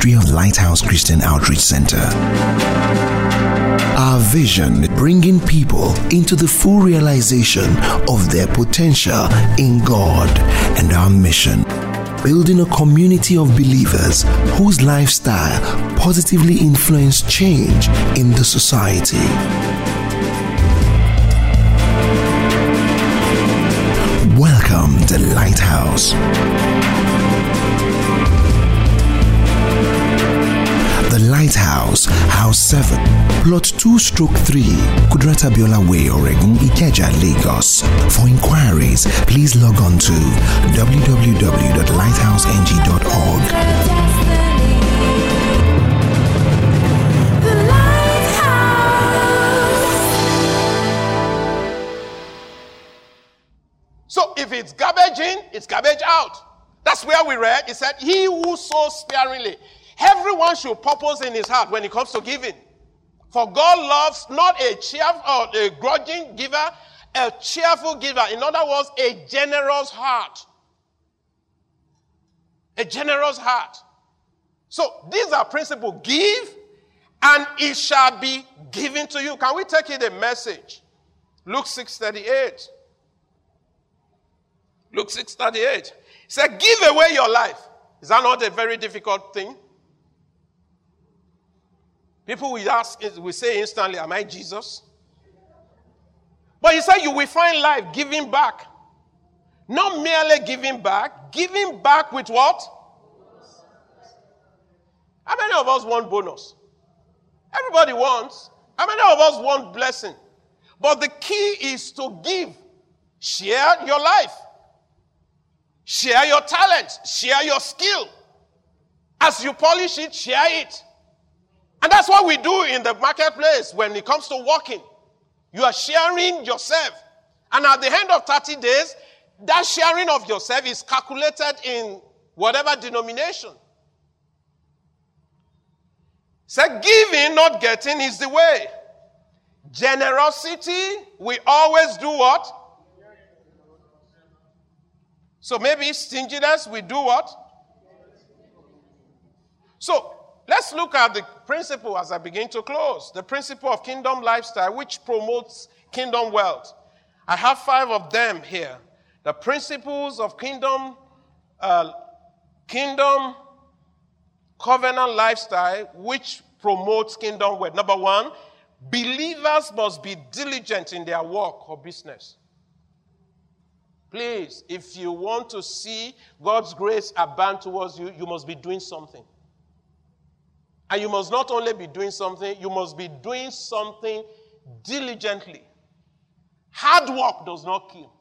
ministry of Lighthouse Christian Outreach Center. Our vision, bringing people into the full realization of their potential in God, and our mission, building a community of believers whose lifestyle positively influence change in the society. Welcome to Lighthouse. The Lighthouse, House 7, Plot 2/3, Kudrata Biola Way, Oregon, Ikeja, Lagos. For inquiries, please log on to www.lighthouseng.org. So if it's garbage in, it's garbage out. That's where we read. It said, he who sows sparingly. Everyone should purpose in his heart when it comes to giving. For God loves not a cheerful or a grudging giver, a cheerful giver. In other words, a generous heart. A generous heart. So these are principles. Give, and it shall be given to you. Can we take it a message? Luke 6:38. Luke 6:38. It said, give away your life. Is that not a very difficult thing? People will ask, will say instantly, am I Jesus? But he said you will find life giving back. Not merely giving back with what? How many of us want bonus? Everybody wants. How many of us want blessing? But the key is to give. Share your life. Share your talent. Share your skill. As you polish it, share it. And that's what we do in the marketplace when it comes to working. You are sharing yourself. And at the end of 30 days, that sharing of yourself is calculated in whatever denomination. So giving, not getting, is the way. Generosity, we always do what? So maybe stinginess, we do what? So let's look at the principle as I begin to close. The principle of kingdom lifestyle, which promotes kingdom wealth. I have 5 of them here. The principles of kingdom covenant lifestyle, which promotes kingdom wealth. Number 1, believers must be diligent in their work or business. Please, if you want to see God's grace abound towards you, you must be doing something. And you must not only be doing something, you must be doing something diligently. Hard work does not kill.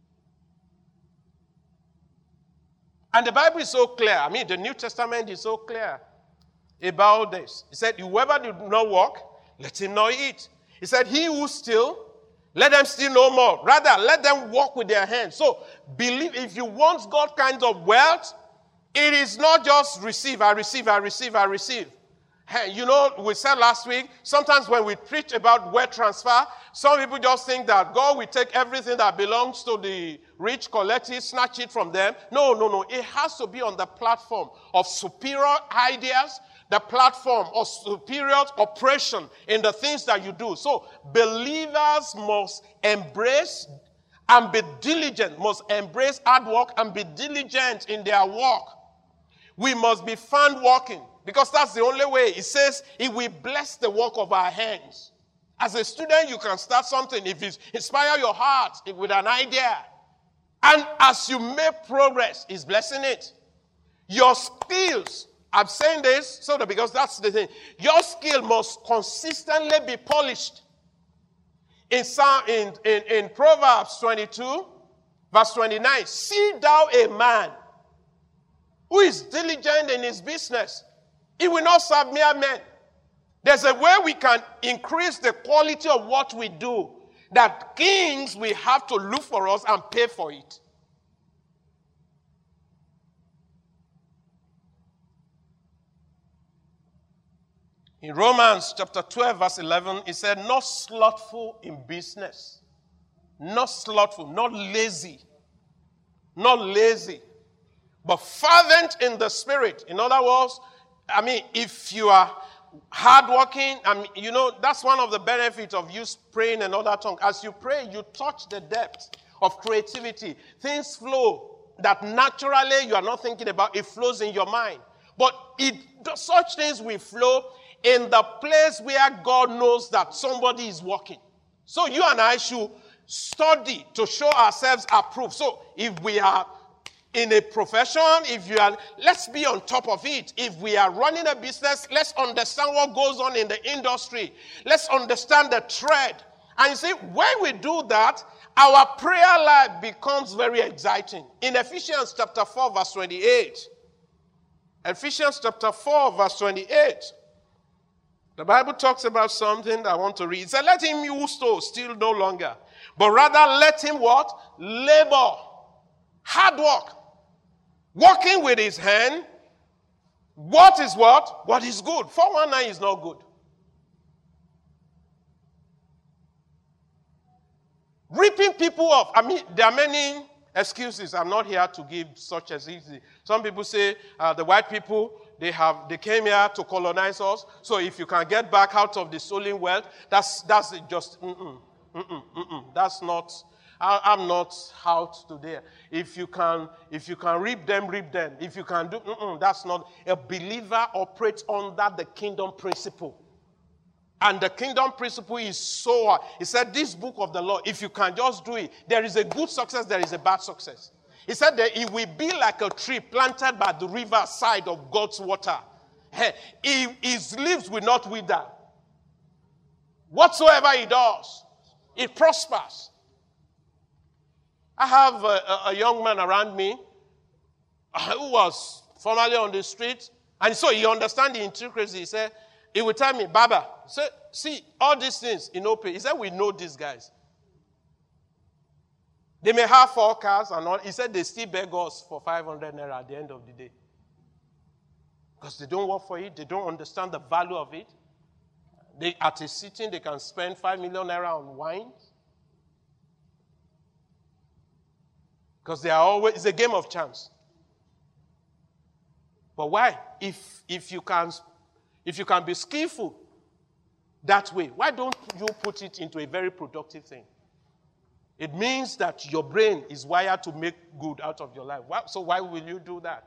And the Bible is so clear. I mean, the New Testament is so clear about this. It said, whoever did not work, let him not eat. He said, he who steal, let them steal no more. Rather, let them work with their hands. So, believe, if you want God kind of wealth, it is not just receive, I receive. Hey, you know, we said last week, sometimes when we preach about wealth transfer, some people just think that God will take everything that belongs to the rich, collect it, snatch it from them. No. It has to be on the platform of superior ideas, the platform of superior operation in the things that you do. So believers must embrace and be diligent, must embrace hard work and be diligent in their work. We must be found working. Because that's the only way. It says it will bless the work of our hands. As a student, you can start something if it inspires your heart with an idea. And as you make progress, it's blessing it. Your skills, I'm saying this because that's the thing. Your skill must consistently be polished. In Proverbs 22, verse 29, see thou a man who is diligent in his business. He will not serve mere men. There's a way we can increase the quality of what we do, that kings will have to look for us and pay for it. In Romans chapter 12, verse 11, it said, not slothful in business. Not slothful, not lazy, but fervent in the spirit. In other words, I mean, if you are hardworking, that's one of the benefits of you praying another tongue. As you pray, you touch the depth of creativity. Things flow that naturally you are not thinking about. It flows in your mind. But such things will flow in the place where God knows that somebody is working. So you and I should study to show ourselves approved. So if we are in a profession, let's be on top of it. If we are running a business, let's understand what goes on in the industry. Let's understand the trend. And you see, when we do that, our prayer life becomes very exciting. In Ephesians chapter 4, verse 28. Ephesians chapter 4, verse 28. The Bible talks about something I want to read. It said, let him who stole steal no longer, but rather let him what? Labor. Hard work. Working with his hand. What is what? What is good. 419 is not good. Ripping people off. I mean, there are many excuses. I'm not here to give such as easy. Some people say the white people, they came here to colonize us. So if you can get back out of the stolen wealth, that's just that's not. I'm not out today. If you can reap them, reap them. If you can do, that's not. A believer operates under the kingdom principle. And the kingdom principle is so hard. He said, this book of the law, if you can just do it, there is a good success, there is a bad success. He said that it will be like a tree planted by the river side of God's water. His leaves will not wither. Whatsoever he does, it prospers. I have a young man around me who was formerly on the street, and so he understands the intricacy. He said, he would tell me, Baba, see, all these things in OP. He said, we know these guys. They may have 4 cars and all. He said, they still beg us for 500 naira at the end of the day. Because they don't work for it. They don't understand the value of it. At a sitting, they can spend 5 million naira on wine. Because they are always, it's a game of chance. But why? If you can be skillful that way, why don't you put it into a very productive thing? It means that your brain is wired to make good out of your life. So why will you do that?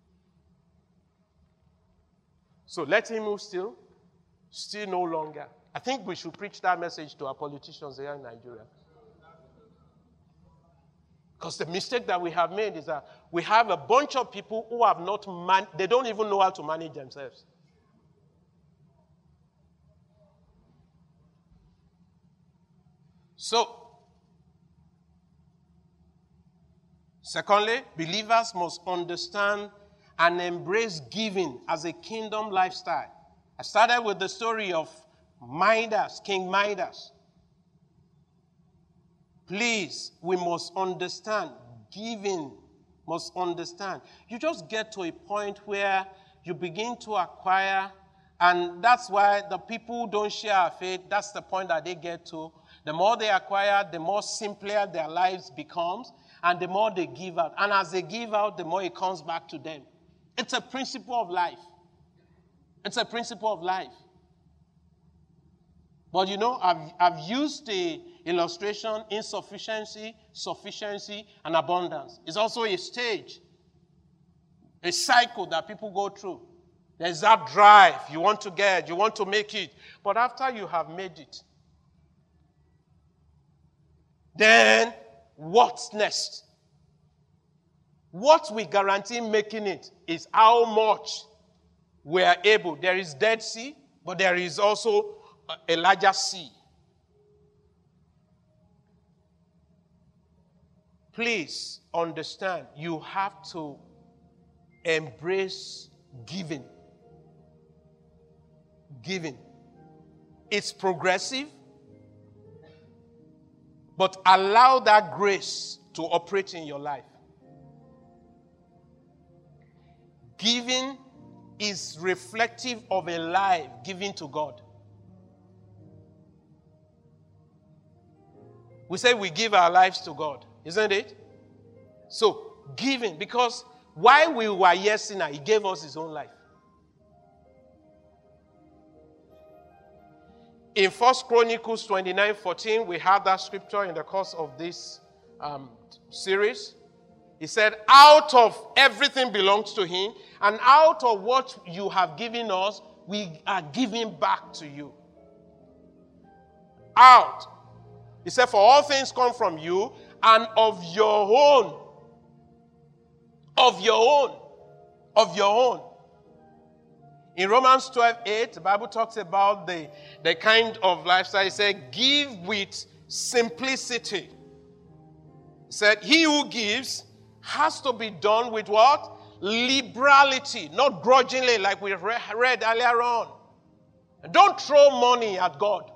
So let him who steal no longer. I think we should preach that message to our politicians here in Nigeria. Because the mistake that we have made is that we have a bunch of people who have they don't even know how to manage themselves. So, secondly, believers must understand and embrace giving as a kingdom lifestyle. I started with the story of Midas, King Midas. Please, we must understand. Giving must understand. You just get to a point where you begin to acquire, and that's why the people who don't share our faith, that's the point that they get to. The more they acquire, the more simpler their lives becomes, and the more they give out. And as they give out, the more it comes back to them. It's a principle of life. It's a principle of life. But I've used the illustration, insufficiency, sufficiency, and abundance. It's also a stage, a cycle that people go through. There's that drive you want to get, you want to make it. But after you have made it, then what's next? What we guarantee making it is how much we are able. There is Dead Sea, but there is also a larger sea. Please understand, you have to embrace giving. Giving. It's progressive, but allow that grace to operate in your life. Giving is reflective of a life given to God. We say we give our lives to God, isn't it? So, giving, because while we were yet sinners, He gave us His own life. In 1 Chronicles 29:14, we had that scripture in the course of this series. He said, out of everything belongs to him, and out of what you have given us, we are giving back to you. Out. He said, for all things come from you, and of your own. Of your own. Of your own. In Romans 12:8, the Bible talks about the kind of lifestyle. It said, give with simplicity. It said, he who gives has to be done with what? Liberality, not grudgingly, like we read earlier on. Don't throw money at God.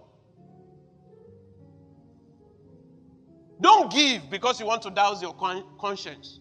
Don't give because you want to douse your conscience.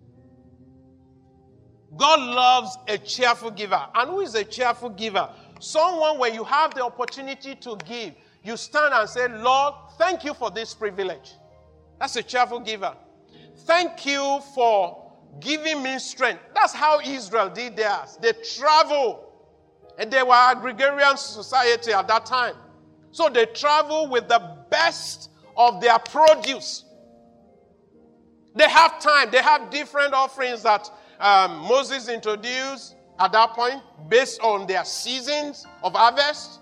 God loves a cheerful giver. And who is a cheerful giver? Someone, when you have the opportunity to give, you stand and say, Lord, thank you for this privilege. That's a cheerful giver. Thank you for giving me strength. That's how Israel did theirs. They traveled. And they were agrarian society at that time. So they traveled with the best of their produce. They have time. They have different offerings that Moses introduced at that point based on their seasons of harvest.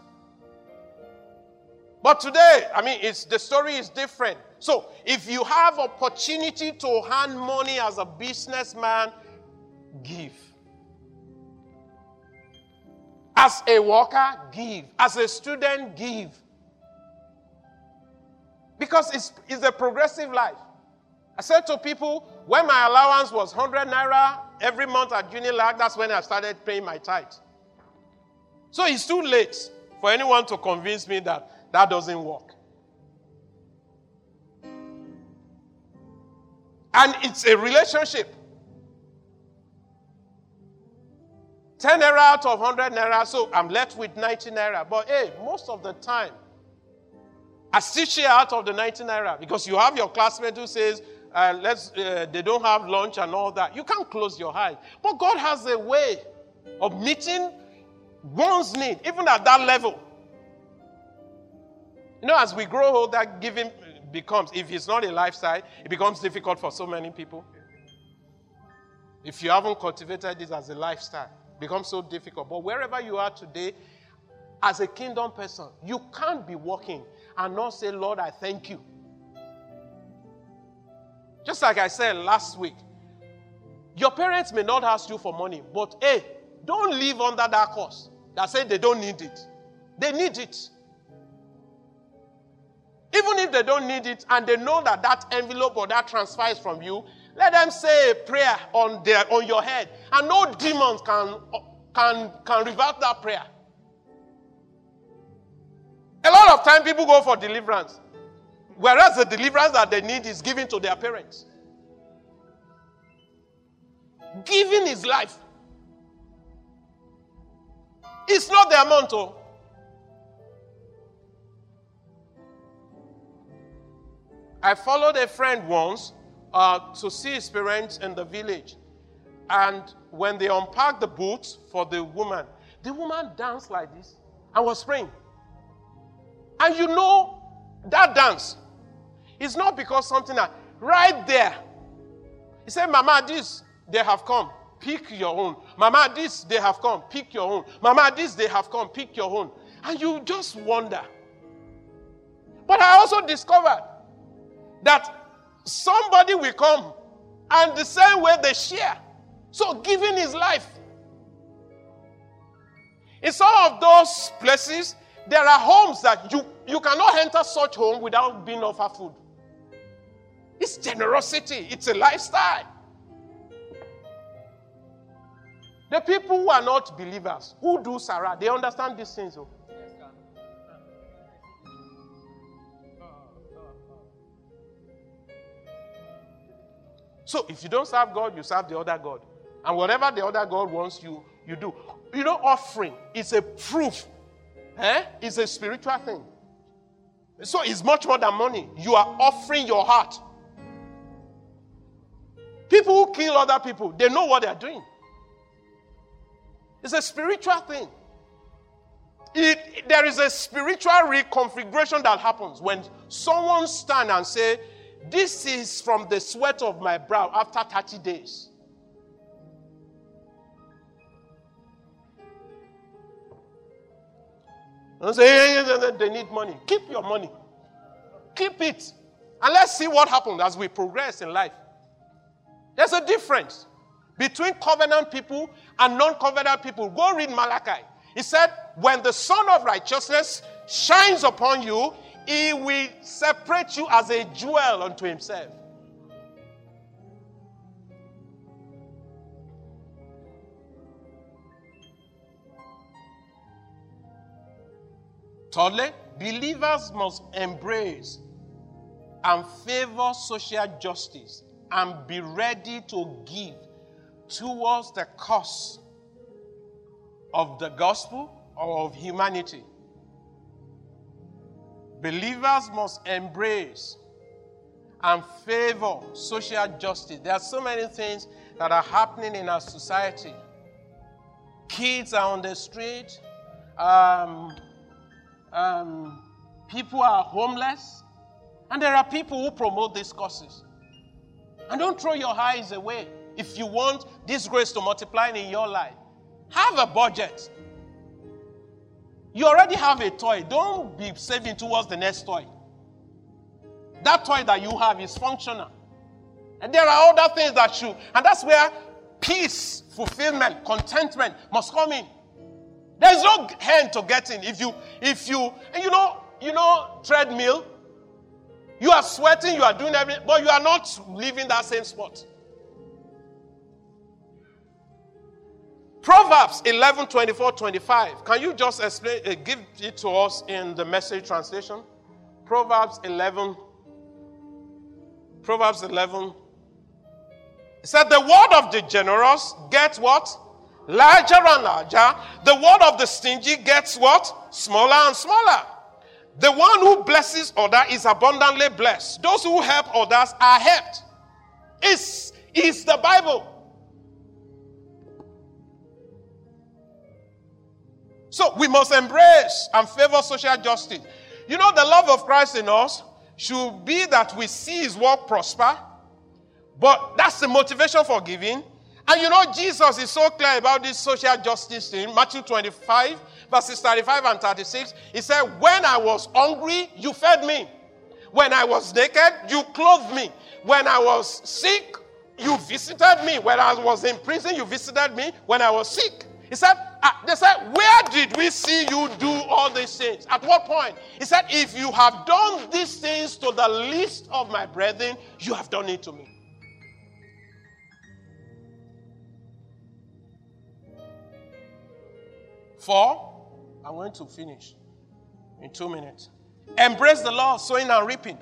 But today, the story is different. So if you have opportunity to hand money as a businessman, give. As a worker, give. As a student, give. Because it's a progressive life. I said to people, when my allowance was 100 naira every month at Unilag, that's when I started paying my tithe. So it's too late for anyone to convince me that that doesn't work. And it's a relationship. 10 naira out of 100 naira, so I'm left with 90 naira. But hey, most of the time, I still share out of the 90 naira because you have your classmate who says, they don't have lunch and all that. You can't close your eyes. But God has a way of meeting one's need, even at that level. You know, as we grow older, giving becomes, if it's not a lifestyle, it becomes difficult for so many people. If you haven't cultivated this as a lifestyle, it becomes so difficult. But wherever you are today, as a kingdom person, you can't be walking and not say, Lord, I thank you. Just like I said last week, your parents may not ask you for money, but hey, don't live under that curse that say they don't need it. They need it. Even if they don't need it and they know that that envelope or that transfer is from you, let them say a prayer on your head, and no demons can revert that prayer. A lot of time people go for deliverance, whereas the deliverance that they need is given to their parents. Giving is life. It's not the amount. I followed a friend once to see his parents in the village. And when they unpacked the boots for the woman danced like this and was praying. And you know, that dance is not because something that, right there. He said, Mama, this, they have come. Pick your own. Mama, this, they have come. Pick your own. Mama, this, they have come. Pick your own. And you just wonder. But I also discovered that somebody will come and the same way they share. So giving is life. In some of those places, there are homes that you cannot enter such home without being offered food. It's generosity. It's a lifestyle. The people who are not believers, who do Sarah, they understand these things. Oh. So if you don't serve God, you serve the other God. And whatever the other God wants you do. You know, offering is a proof. It's a spiritual thing. So it's much more than money. You are offering your heart. People who kill other people, they know what they are doing. It's a spiritual thing. There is a spiritual reconfiguration that happens when someone stands and say, this is from the sweat of my brow after 30 days. And say, they need money. Keep your money. Keep it. And let's see what happens as we progress in life. There's a difference between covenant people and non-covenant people. Go read Malachi. He said, when the Son of Righteousness shines upon you, he will separate you as a jewel unto himself. Thirdly, believers must embrace and favor social justice and be ready to give towards the cause of the gospel or of humanity. Believers must embrace and favor social justice. There are so many things that are happening in our society. Kids are on the street. People are homeless. And there are people who promote these causes. And don't throw your eyes away. If you want this grace to multiply in your life, have a budget. You already have a toy. Don't be saving towards the next toy. That toy that you have is functional. And there are other things that should. And that's where peace, fulfillment, contentment must come in. There's no end to getting. If you, and you know, treadmill, you are sweating, you are doing everything, but you are not leaving that same spot. Proverbs 11:24-25. Can you just explain, give it to us in the Message translation? Proverbs 11. It said, the word of the generous gets what? Larger and larger. The word of the stingy gets what? Smaller and smaller. The one who blesses others is abundantly blessed. Those who help others are helped. It's the Bible. So we must embrace and favor social justice. You know, the love of Christ in us should be that we see his work prosper. But that's the motivation for giving. And you know, Jesus is so clear about this social justice thing. Matthew 25, verses 35 and 36. He said, when I was hungry, you fed me. When I was naked, you clothed me. When I was sick, you visited me. When I was in prison, you visited me. When I was sick. He said, they said, where did we see you do all these things? At what point? He said, if you have done these things to the least of my brethren, you have done it to me. Four, I'm going to finish in 2 minutes. Embrace the law of sowing and reaping.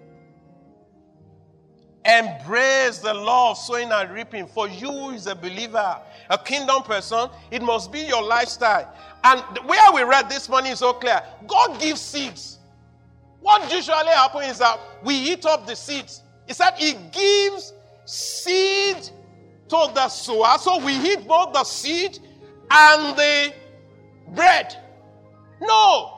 Embrace the law of sowing and reaping. For you who is a believer, a kingdom person, it must be your lifestyle. And where we read this morning is so clear. God gives seeds. What usually happens is that we eat up the seeds. He said he gives seed to the sower. So we eat both the seed and the bread. No.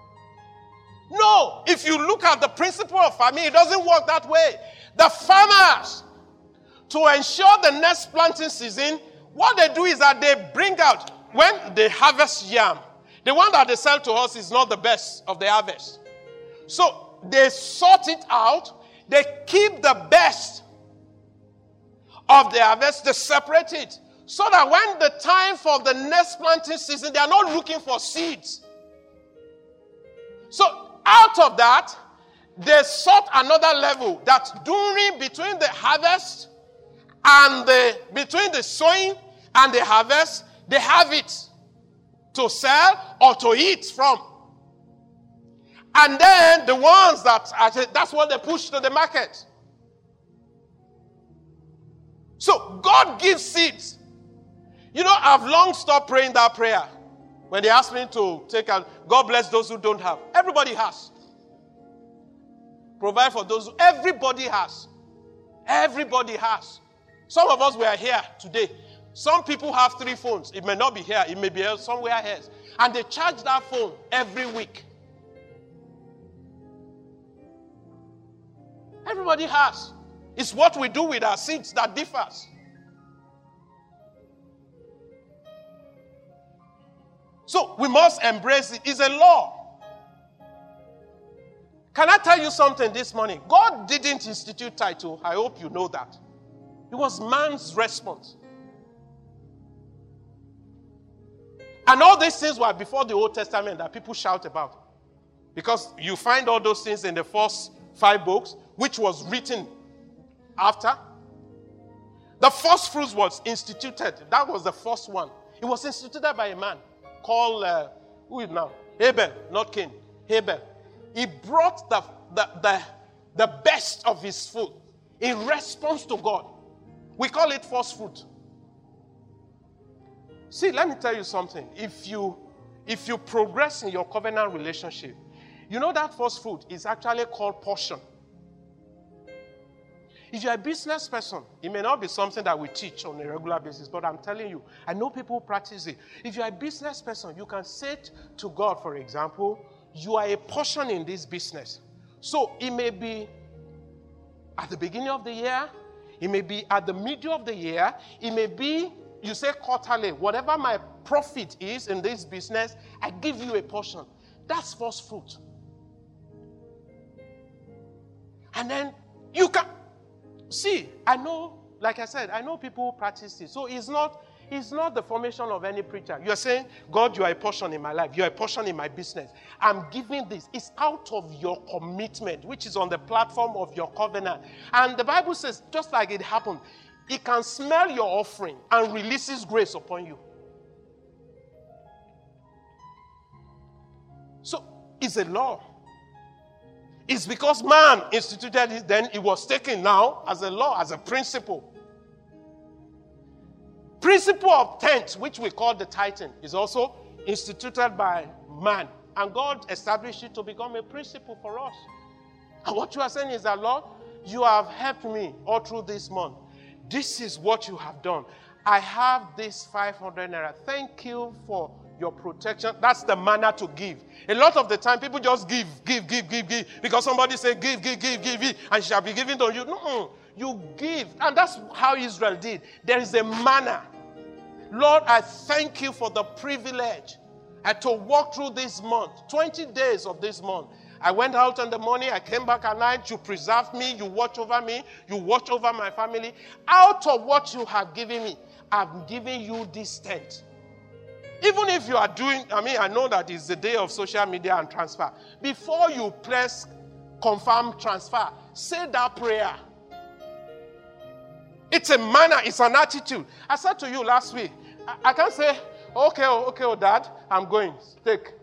If you look at the principle of farming, it doesn't work that way. The farmers, to ensure the next planting season, what they do is that they bring out, when they harvest yam, the one that they sell to us is not the best of the harvest. So they sort it out, they keep the best of the harvest, they separate it. So that when the time for the next planting season, they are not looking for seeds. So out of that, they sought another level that between the harvest and between the sowing and the harvest, they have it to sell or to eat from. And then the ones that's what they push to the market. So God gives seeds. You know, I've long stopped praying that prayer. When they ask me to take out, God bless those who don't have. Everybody has. Provide for those who, everybody has. Everybody has. Some of us were here today. Some people have 3 phones. It may not be here. It may be somewhere else. And they charge that phone every week. Everybody has. It's what we do with our seeds that differs. So we must embrace it. It's a law. Can I tell you something this morning? God didn't institute title. I hope you know that. It was man's response. And all these things were before the Old Testament that people shout about. Because you find all those things in the first 5 books, which was written after. The first fruits was instituted. That was the first one. It was instituted by a man called, who is now? Abel, not Cain. Abel. He brought the best of his food in response to God. We call it first fruit. See, let me tell you something. If you progress in your covenant relationship, you know that first fruit is actually called portion. If you're a business person, it may not be something that we teach on a regular basis, but I'm telling you, I know people practice it. If you're a business person, you can say to God, for example, you are a portion in this business. So it may be at the beginning of the year, it may be at the middle of the year, it may be, you say quarterly, whatever my profit is in this business, I give you a portion. That's first fruit. And then you can see, I know, like I said, I know people practice it. So it's not the formation of any preacher. You're saying, God, you are a portion in my life. You are a portion in my business. I'm giving this. It's out of your commitment, which is on the platform of your covenant. And the Bible says, just like it happened, it can smell your offering and releases grace upon you. So it's a law. It's because man instituted it, then it was taken now as a law, as a principle. Principle of tenth, which we call the tithing, is also instituted by man. And God established it to become a principle for us. And what you are saying is that, Lord, you have helped me all through this month. This is what you have done. I have this 500 naira. Thank you for your protection. That's the manner to give. A lot of the time, people just give. Because somebody say, give, and it shall be given to you. No, you give. And that's how Israel did. There is a manner. Lord, I thank you for the privilege to walk through this month, 20 days of this month. I went out in the morning, I came back at night, you preserved me, you watch over me, you watch over my family. Out of what you have given me, I'm giving you this tent. Even if you are doing, I know that it's the day of social media and transfer. Before you press confirm transfer, say that prayer. It's a manner, it's an attitude. I said to you last week, I can't say, okay, Dad, I'm going, take.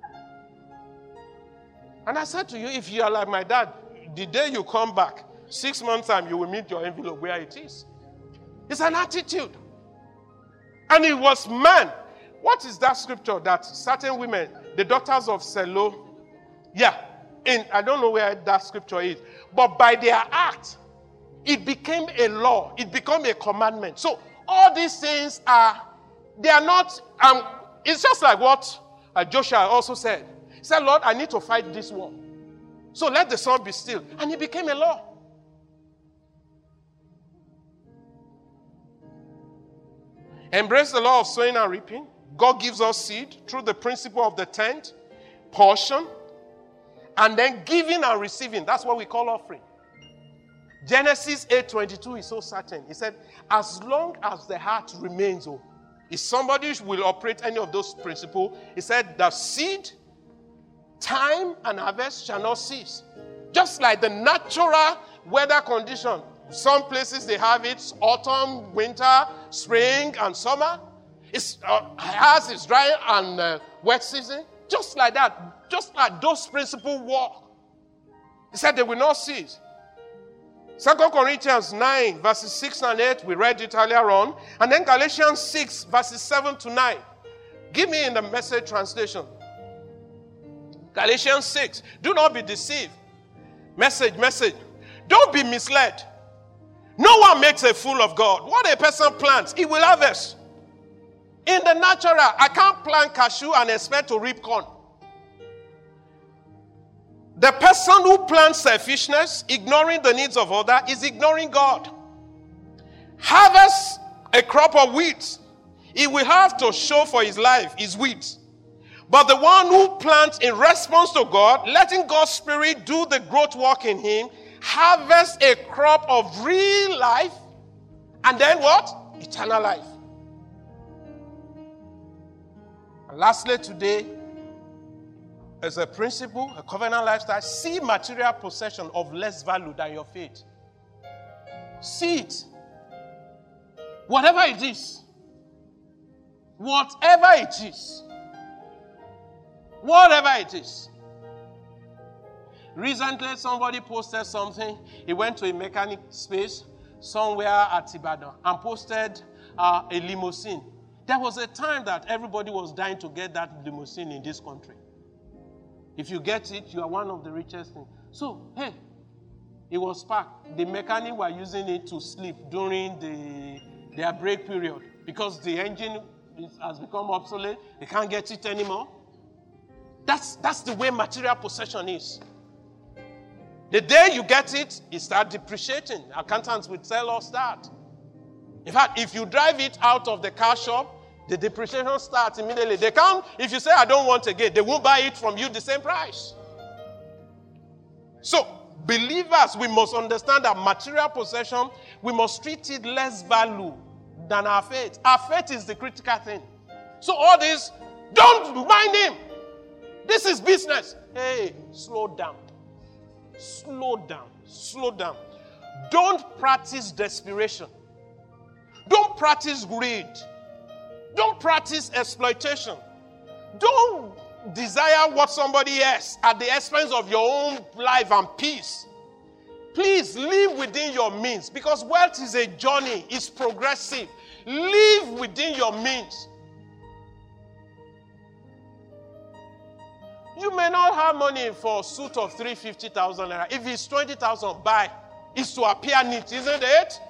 And I said to you, if you are like my dad, the day you come back, 6 months time, you will meet your envelope where it is. It's an attitude. And it was man. What is that scripture that certain women, the daughters of Selo, I don't know where that scripture is, but by their act, it became a law. It became a commandment. So all these things they are not, it's just like what Joshua also said. He said, Lord, I need to fight this war. So let the sun be still. And it became a law. Embrace the law of sowing and reaping. God gives us seed through the principle of the tenth, portion, and then giving and receiving. That's what we call offering. Genesis 8:22 is so certain. He said, as long as the heart remains, if somebody will operate any of those principles, he said, the seed, time, and harvest shall not cease. Just like the natural weather condition. Some places they have it autumn, winter, spring, and summer. It's dry and wet season. Just like that. Just like those principles work. He said they will not cease. 2 Corinthians 9, verses 6 and 8, we read it earlier on. And then Galatians 6, verses 7 to 9. Give me in the Message translation. Galatians 6. Do not be deceived. Message. Don't be misled. No one makes a fool of God. What a person plants, he will harvest. In the natural, I can't plant cashew and expect to reap corn. The person who plants selfishness, ignoring the needs of others, is ignoring God. Harvests a crop of wheat, he will have to show for his life his wheat. But the one who plants in response to God, letting God's Spirit do the growth work in him, harvests a crop of real life, and then what? Eternal life. And lastly today, as a principle, a covenant lifestyle, see material possession of less value than your faith. See it. Whatever it is. Whatever it is. Whatever it is. Recently, somebody posted something. He went to a mechanic space somewhere at Ibadan and posted a limousine. There was a time that everybody was dying to get that limousine in this country. If you get it, you are one of the richest things. So, hey, it was parked. The mechanic were using it to sleep during their break period because the engine has become obsolete. They can't get it anymore. That's the way material possession is. The day you get it, it starts depreciating. Accountants will tell us that. In fact, if you drive it out of the car shop, the depreciation starts immediately. They can't, if you say, I don't want again, they won't buy it from you the same price. So, believers, we must understand that material possession, we must treat it less value than our faith. Our faith is the critical thing. So all this, don't mind him. This is business. Hey, slow down. Slow down. Slow down. Don't practice desperation. Don't practice greed. Don't practice exploitation. Don't desire what somebody else at the expense of your own life and peace. Please live within your means, because wealth is a journey, it's progressive. Live within your means. You may not have money for a suit of 350,000 naira. If it's 20,000, buy. It's to appear neat, isn't it?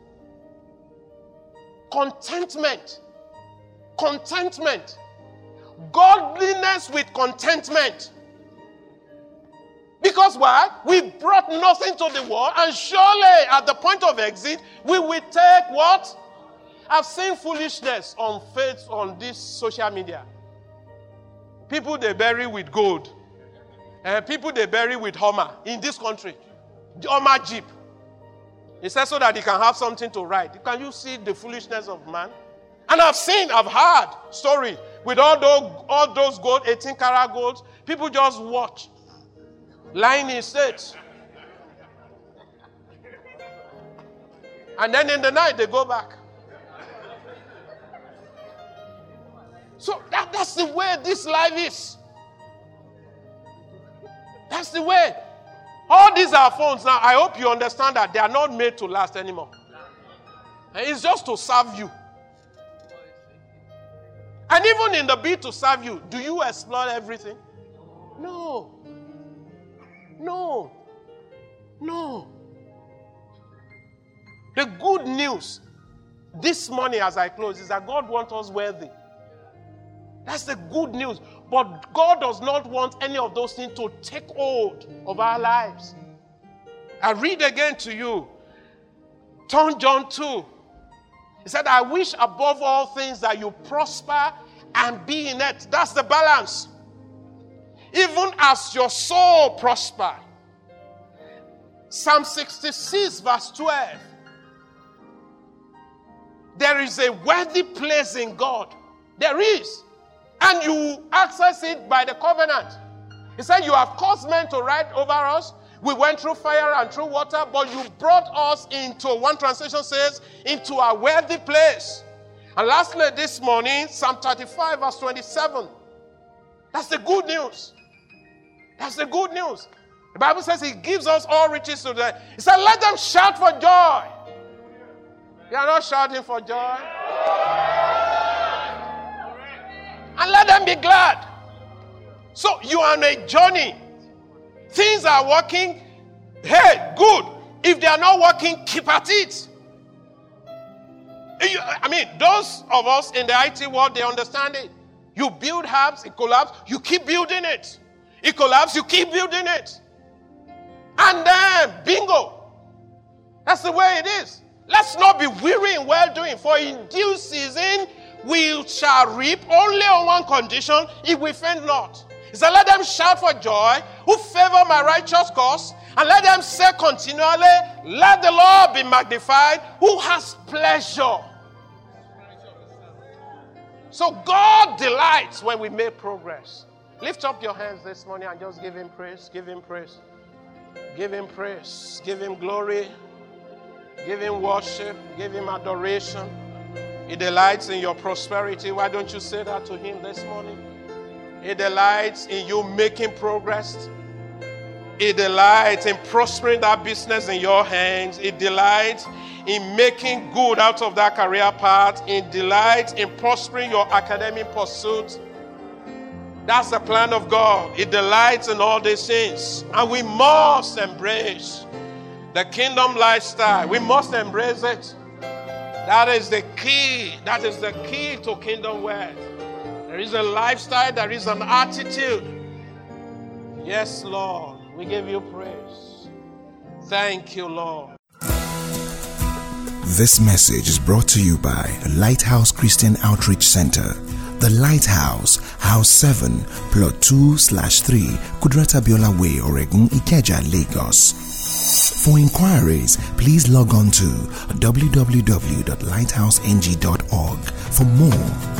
Contentment. Contentment. Godliness with contentment. Because why? We brought nothing to the world, and surely at the point of exit, we will take what? I've seen foolishness on faith on this social media. People they bury with gold. People they bury with Hummer in this country. The Hummer Jeep. He says so that he can have something to ride. Can you see the foolishness of man? And I've heard story with all those gold, 18-karat gold. People just watch. Lying in state. And then in the night they go back. So that's the way this life is. That's the way. All these are phones now. I hope you understand that they are not made to last anymore. And it's just to serve you. And even in the bid to serve you, do you exploit everything? No. No. No. The good news this morning as I close is that God wants us wealthy. That's the good news. But God does not want any of those things to take hold of our lives. I read again to you. Turn John 2. He said, I wish above all things that you prosper and be in it. That's the balance. Even as your soul prosper. Psalm 66 verse 12. There is a worthy place in God. There is. And you access it by the covenant. He said, you have caused men to ride over us. We went through fire and through water, but you brought us into, one translation says, into a worthy place. And lastly, this morning, Psalm 35 verse 27. That's the good news. That's the good news. The Bible says he gives us all riches to them. He said, let them shout for joy. You are not shouting for joy. And let them be glad. So you are on a journey. Things are working. Hey, good. If they are not working, keep at it. Those of us in the IT world, they understand it. You build hubs, it collapses, you keep building it. It collapses, you keep building it. And then, bingo. That's the way it is. Let's not be weary in well-doing, for in due season we shall reap, only on one condition, if we faint not. He said, let them shout for joy who favor my righteous cause, and let them say continually, let the Lord be magnified, who has pleasure. So God delights when we make progress. Lift up your hands this morning and just give him praise, give him praise. Give him praise, give him glory, give him worship, give him adoration. He delights in your prosperity. Why don't you say that to him this morning? He delights in you making progress. He delights in prospering that business in your hands. He delights in making good out of that career path. He delights in prospering your academic pursuit. That's the plan of God. He delights in all these things. And we must embrace the kingdom lifestyle. We must embrace it. That is the key. That is the key to kingdom wealth. There is a lifestyle. There is an attitude. Yes, Lord. We give you praise. Thank you, Lord. This message is brought to you by Lighthouse Christian Outreach Center. The Lighthouse, House 7, Plot 2/3, Kudrata Biola Way, Oregun, Ikeja, Lagos. For inquiries, please log on to www.lighthouseng.org for more.